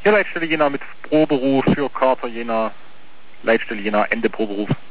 Hier Leitstelle Jena mit Proberuf für Kater Jena, Leitstelle Jena, Ende Proberuf.